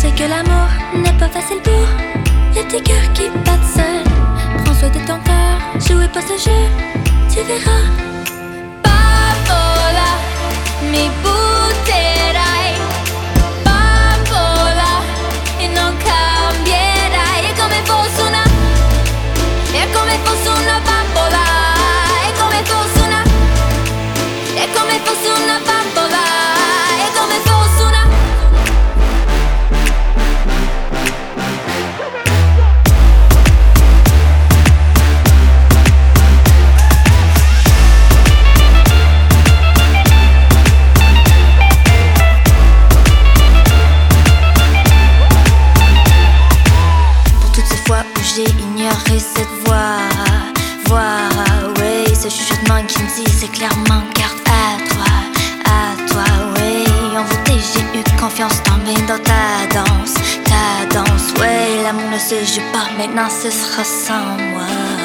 sais que l'amour n'est pas facile pour les petits cœurs qui battent seuls. Prends soin de ton cœur, jouez pas ce jeu, tu verras. Bambola, mi butterai. Bambola, e non cambierai. È come fosse una, è come fosse una bambola. È come fosse una, è come fosse una bambola. È come fosse una. J'ai ignoré cette voix, oui, ce chuchotement qui me disait clairement garde à toi, oui. En vérité, j'ai eu confiance dans ta danse, oui. L'amour ne se joue pas, maintenant ce sera sans moi.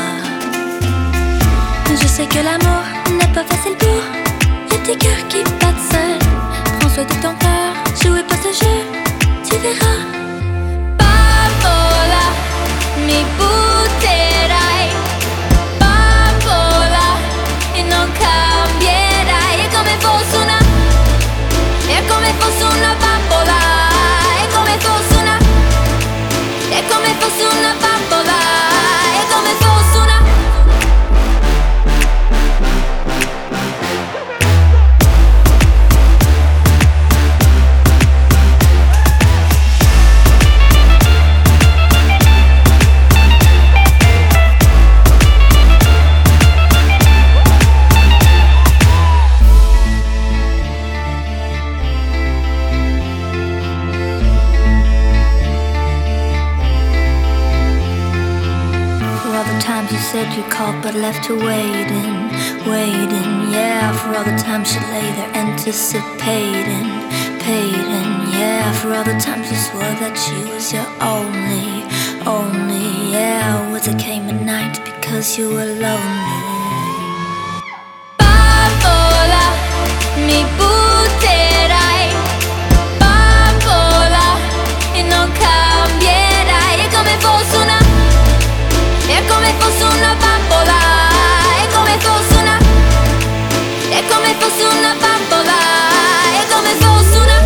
Je sais que l'amour n'est pas facile pour les petits cœurs qui battent seuls. Prends soin de ton cœur, jouez pas ce jeu, tu verras. Bambola, mi butterai. Bambola, e non cambierai. È come fosse una, è come fosse una bambola. È come fosse una, è come fosse una bambola. È come fosse una. You said you called but left her waiting, yeah. For all the times she lay there anticipating, yeah. For all the times you swore that she was your only, yeah. Was it came at night because you were lonely. Bambola, mi butterai. Bambola, e non cambierai. È come fosse una, è come fosse una bambola. È come fosse una, è come fosse una bambola. È come fosse una.